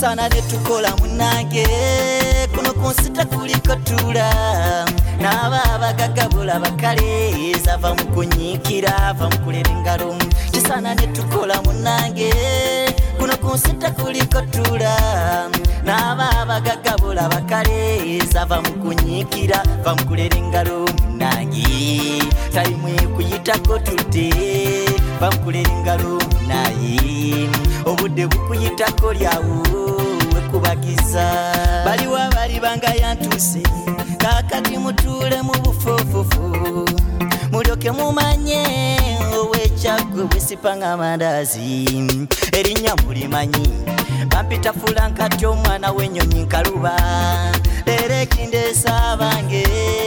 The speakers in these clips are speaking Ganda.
Chisana netukola munange kuno kunsita kuliko tula naba abagagabula bakale zava mukunyikira va mukulera engalo. Chisana netukola munange kuno kunsita kuliko tula naba abagagabula bakale zava mukunyikira va mukulera engalo. Munange taimwe kuyitako tudde va mukulera engalo. Naye obudde bukuyitako lyawo wekubagiza. Baliwa bali banga yantuse kakati mutule mu bufofufu mulyoke mumanye ow'ekyagwe bwesipanga amandazi. Erinnya mulimanyi bampita Fulankati omwana w'ennyonyi nkaluba leero ekindeesa bange.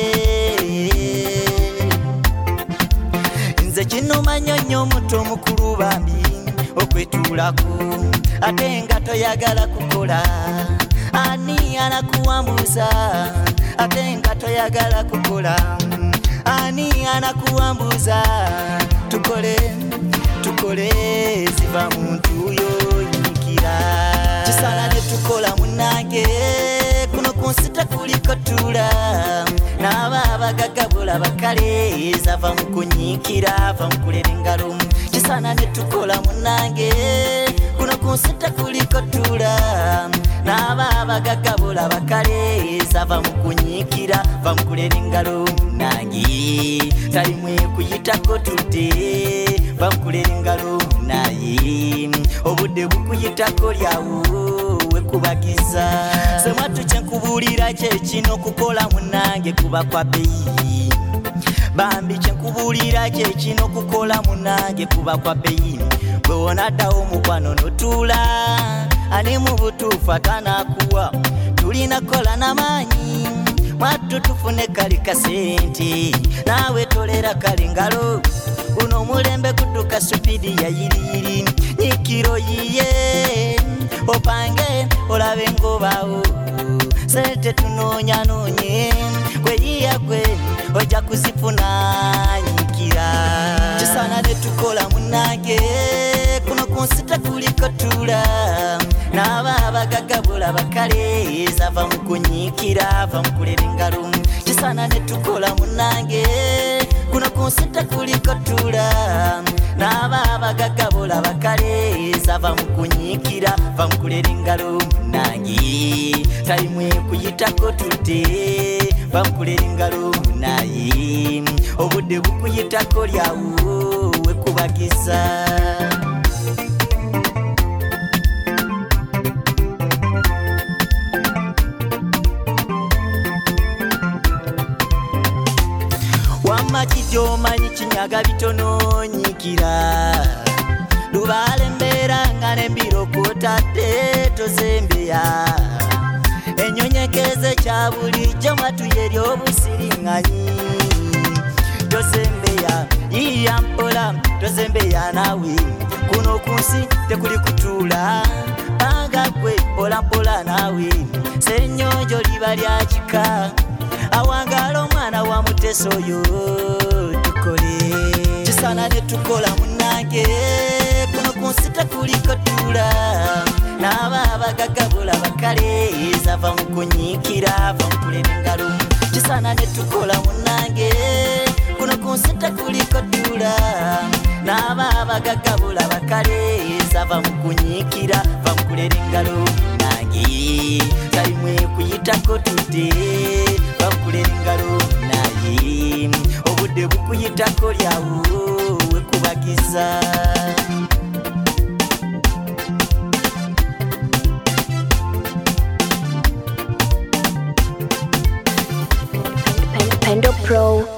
Nze kinuma nnyo omuto omukulu bambi okwetuulako ate nga toyagala kukola. Ani anakuwambuza ate nga toyagala kukola. Ani anakuwambuza tukole ziva muntu yoyikira. Chisala netukola munange kuno kunsita kuliko tula naba abagagabula bakale zava mukunyikira va mukulera engalo. Chisana netukola munange kuno kunsita kuliko tula naba abagagabula bakale zava mukunyikira va mukulera engalo. Munange talimwe kuyitako tudde va mukulera engalo. Naye obudde bukuyitako lyawo wekubagiza. Semwatu kyenkubuulira kyekino kukola munange kuba kwa beyi. Bambi kyenkubuulira kyekino kukola munange kuba kwa beyi. Bwe wonaddawo mukwano notuula ani mu butuufu atanakuwa. Tulina kola n'amaanyi mwattu tufune kali kasente naawe tolera kali ngalo. Uno mulembe kutuka supidi ya yiriyiri nyikiro yiye opange olabe ngobawo sente tunoonya noonye kweyiya gwe ojja kuzifuna nyikira. Chisana netukola munange kuno kunsita kuliko tula naba abagagabula bakale zava mukunyikira va mukulera engalo. Chisana netukola munange kuno kunsita kuliko tula naba abagagabula bakale zava mukunyikira va mukulera engalo. Munange taimwe kuyitako tudde va mukulera engalo. Naye obudde bukuyitako lyawo wekubagiza. Wamaki omanyi kinyaga bitono nyikira lubaale mbeera nga nembiro kwotadde tozembeya. Ennyonyekeze kya bulijjo matu yeri obusiriŋŋanyi. Tozembeya yiya mpola tozembeya naawe kuno ku nsi tekuli kutuula. Banga gwe mpola mpola naawe ssennyonjo liba lya kika. Awangala omwana wa Muteesa oyo tukole. Chisana netukola munange kuno kunsita kuliko tula naba abagagabula bakale zava mukunyikira va mukulera engalo. Chisana netukola munange kuno kunsita kuliko tula naba abagagabula bakale zava mukunyikira va mukulera engalo. Munange taimwe kuyitako tudde va mukulera engalo. Naye obudde bukuyitako lyawo wekubagiza. Pendo Pro.